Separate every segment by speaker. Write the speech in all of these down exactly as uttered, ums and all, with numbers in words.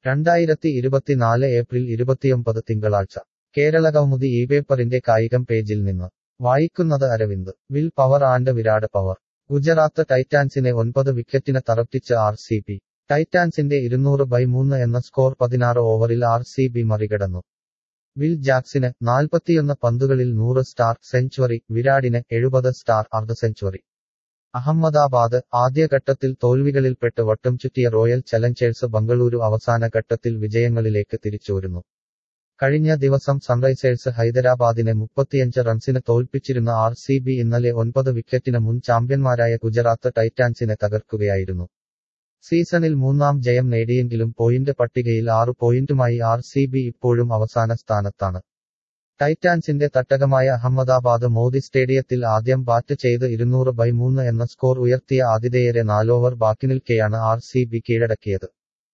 Speaker 1: രണ്ടായിരത്തി ഇരുപത്തിനാല് ഏപ്രിൽ ഇരുപത്തിയൊമ്പത് തിങ്കളാഴ്ച കേരളകൗമുദി ഈ പേപ്പറിന്റെ കായികം പേജിൽ നിന്ന് വായിക്കുന്നത് Aravind. Will power and Virat power. Gujarat ടൈറ്റാൻസിനെ ഒൻപത് വിക്കറ്റിന് തറപ്പിച്ച് ആർ സി ബി. ടൈറ്റാൻസിന്റെ ഇരുന്നൂറ് ബൈ മൂന്ന് എന്ന സ്കോർ പതിനാറ് ഓവറിൽ ആർ സി ബി മറികടന്നു. വിൽ ജാക്സിന് നാൽപ്പത്തിയൊന്ന് പന്തുകളിൽ നൂറ് സ്റ്റാർ സെഞ്ചുറി, വിരാടിന് എഴുപത് സ്റ്റാർ അർദ്ധ സെഞ്ചുറി. അഹമ്മദാബാദ് ആദ്യഘട്ടത്തിൽ തോൽവികളിൽപ്പെട്ട് വട്ടം ചുറ്റിയ റോയൽ ചലഞ്ചേഴ്സ് ബംഗളൂരു അവസാന ഘട്ടത്തിൽ വിജയങ്ങളിലേക്ക് തിരിച്ചുവരുന്നു. കഴിഞ്ഞ ദിവസം സൺറൈസേഴ്സ് ഹൈദരാബാദിനെ മുപ്പത്തിയഞ്ച് റൺസിന് തോൽപ്പിച്ചിരുന്ന ആർ സി ബി ഇന്നലെ ഒൻപത് വിക്കറ്റിന് മുൻ ചാമ്പ്യന്മാരായ ഗുജറാത്ത് ടൈറ്റാൻസിനെ തകർക്കുകയായിരുന്നു. സീസണിൽ മൂന്നാം ജയം നേടിയെങ്കിലും പോയിന്റ് പട്ടികയിൽ ആറ് പോയിന്റുമായി ആർ സി ബി ഇപ്പോഴും അവസാന സ്ഥാനത്താണ്. ടൈറ്റാൻസിന്റെ തട്ടകമായ അഹമ്മദാബാദ് മോദി സ്റ്റേഡിയത്തിൽ ആദ്യം ബാറ്റ് ചെയ്ത് ഇരുന്നൂറ് ബൈ മൂന്ന് എന്ന സ്കോർ ഉയർത്തിയ ആതിഥേയരെ നാലോവർ ബാക്കി നിൽക്കെയാണ് ആർ സി ബി കീഴടക്കിയത്.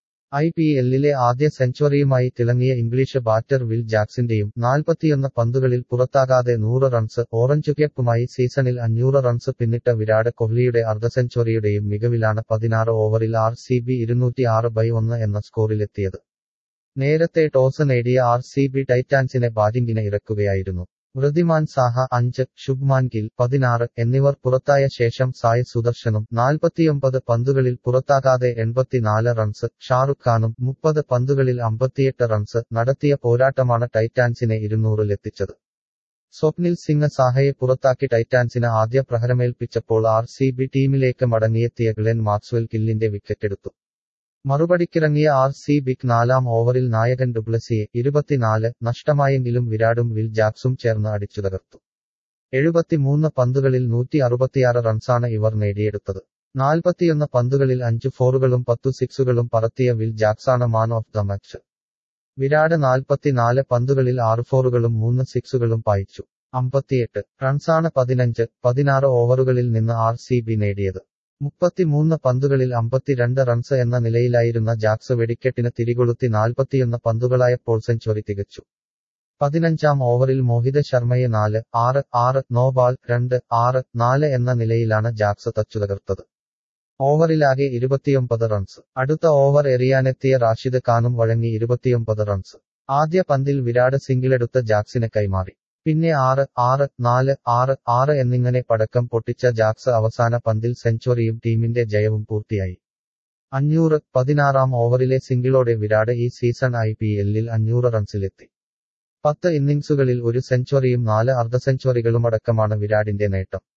Speaker 1: ഐ പി എല്ലിലെ ആദ്യ സെഞ്ചുറിയുമായി തിളങ്ങിയ ഇംഗ്ലീഷ് ബാറ്റർ വിൽ ജാക്സിന്റെയും നാൽപ്പത്തിയൊന്ന് പന്തുകളിൽ പുറത്താകാതെ നൂറ് റൺസ്, ഓറഞ്ച് ക്യാപ്പുമായി സീസണിൽ അഞ്ഞൂറ് റൺസ് പിന്നിട്ട വിരാട് കോഹ്ലിയുടെ അർദ്ധ സെഞ്ചുറിയുടെയും മികവിലാണ് പതിനാറ് ഓവറിൽ ആർ സി ബി ഇരുന്നൂറ്റി ആറ് ബൈ ഒന്ന് എന്ന സ്കോറിലെത്തിയത്. നേരത്തെ ടോസ് നേടിയ ആർ സി ബി ടൈറ്റാൻസിനെ ബാറ്റിംഗിന് ഇറക്കുകയായിരുന്നു. വൃദ്ധിമാൻ സാഹ അഞ്ച്, ശുഭ്മാൻ ഗിൽ പതിനാറ് എന്നിവർ പുറത്തായ ശേഷം സായ് സുദർശനും നാൽപ്പത്തിയൊമ്പത് പന്തുകളിൽ പുറത്താകാതെ എൺപത്തിനാല് റൺസ്, ഷാറുഖ് ഖാനും മുപ്പത് പന്തുകളിൽ അമ്പത്തിയെട്ട് റൺസ് നടത്തിയ പോരാട്ടമാണ് ടൈറ്റാൻസിനെ ഇരുന്നൂറിലെത്തിച്ചത്. സ്വപ്നിൽ സിംഗ് സാഹയെ പുറത്താക്കി ടൈറ്റാൻസിന് ആദ്യ പ്രഹരമേൽപ്പിച്ചപ്പോൾ ആർ സി ബി ടീമിലേക്ക് മടങ്ങിയെത്തിയ ഗ്ലെൻ മാക്സ്വെൽ ഗില്ലിന്റെ വിക്കറ്റെടുത്തു. മറുപടിക്കിറങ്ങിയ ആർ സി ബിക്ക് നാലാം ഓവറിൽ നായകൻ ഡുപ്ലസിയെ ഇരുപത്തിനാല് നഷ്ടമായെങ്കിലും വിരാടും വിൽ ജാക്സും ചേർന്ന് അടിച്ചുതകർത്തു. എഴുപത്തിമൂന്ന് പന്തുകളിൽ നൂറ്റി അറുപത്തിയാറ് റൺസാണ് ഇവർ നേടിയെടുത്തത്. നാൽപ്പത്തിയൊന്ന് പന്തുകളിൽ അഞ്ച് ഫോറുകളും പത്തു സിക്സുകളും പറത്തിയ വിൽ ജാക്സാണ് man of the match. Virat നാൽപ്പത്തിനാല് പന്തുകളിൽ ആറ് ഫോറുകളും മൂന്ന് സിക്സുകളും പായിച്ചു. അമ്പത്തിയെട്ട് റൺസാണ് പതിനഞ്ച് പതിനാറ് ഓവറുകളിൽ നിന്ന് ആർ സി ബി നേടിയത്. മുപ്പത്തിമൂന്ന് പന്തുകളിൽ അമ്പത്തിരണ്ട് റൺസ് എന്ന നിലയിലായിരുന്ന ജാക്സ് വെടിക്കെട്ടിന് തിരികൊളുത്തി നാൽപ്പത്തിയൊന്ന് പന്തുകളായപ്പോൾ സെഞ്ചുറി തികച്ചു. പതിനഞ്ചാം ഓവറിൽ മോഹിത് ശർമ്മയെ നാല് ആറ് ആറ് നോബാൾ രണ്ട് ആറ് നാല് എന്ന നിലയിലാണ് ജാക്സ് തച്ചുതകർത്തത്. ഓവറിലാകെ ഇരുപത്തിയൊമ്പത് റൺസ്. അടുത്ത ഓവർ എറിയാനെത്തിയ റാഷിദ് ഖാനും വഴങ്ങി ഇരുപത്തിയൊമ്പത് റൺസ്. ആദ്യ പന്തിൽ വിരാട് സിംഗിളെടുത്ത് ജാക്സിന് കൈമാറി. പിന്നെ ആറ് ആറ് നാല് ആറ് ആറ് എന്നിങ്ങനെ പടക്കം പൊട്ടിച്ച ജാക്സ് അവസാന പന്തിൽ സെഞ്ചുറിയും ടീമിന്റെ ജയവും പൂർത്തിയായി. അഞ്ഞൂറ് പതിനാറാം ഓവറിലെ സിംഗിളോടെ വിരാട് ഈ സീസൺ ഐ പി എല്ലിൽ അഞ്ഞൂറ് റൺസിലെത്തി. പത്ത് ഇന്നിംഗ്സുകളിൽ ഒരു സെഞ്ചുറിയും നാല് അർദ്ധ സെഞ്ചുറികളുമടക്കമാണ് വിരാടിന്റെ നേട്ടം.